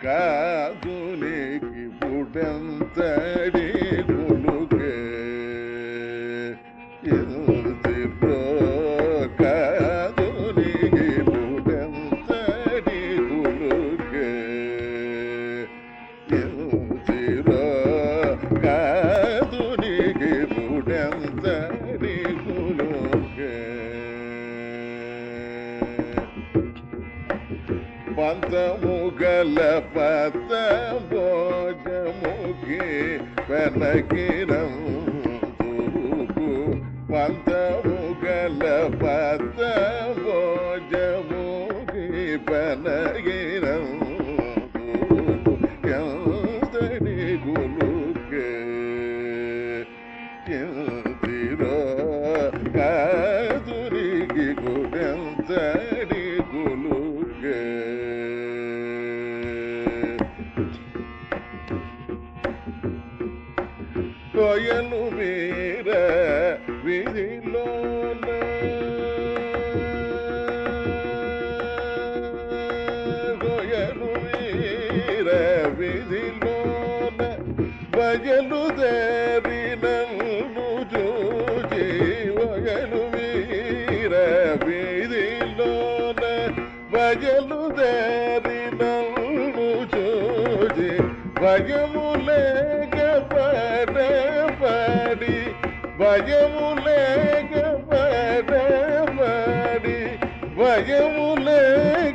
కాదునికి పుడంతడి గులుకే ఇందిరో కాదునికి పుడంతడి గులుకే ఇందిరో కాదునికి పుడంతడి గులుకే పంతముగల పత భోజముఖి పెనకిరం తూపు పంతముగల పత భోజముఖి పెనకిరం తూపు ఎంతడి గులుకే ఎంతిరో కాదురికి గుడెంతడి గులుకే కొయలు వీర విధిలోన కొయలు వీర విధిలోన బయలు దేరినను చూచి వయలు వీర విధిలోన బయలు దేరినను చూచి భయములేక పడి భయములేక పడి భయములేక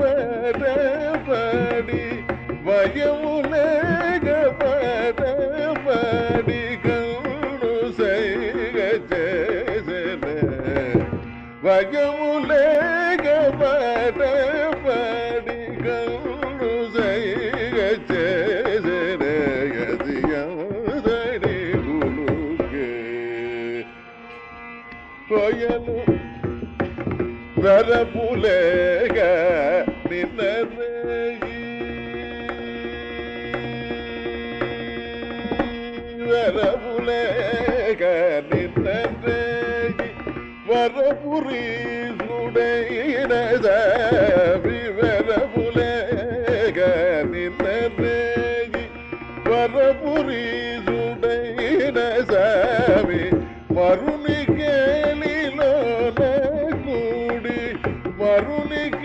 పడి భయములేక పడి కౌను సైగ చేసెనే భయములేక పడి కౌను సైగ చేసెనే గదియదడి గులుకే కొయలు వరపులేక నిన్నరేయి వరపులేక నిన్నరేయి వరపురీసుడైన సామి వరపులేక నిన్నరేయి వరపురీసుడైన సామి మరుని కేలిలోన కూడి మరుని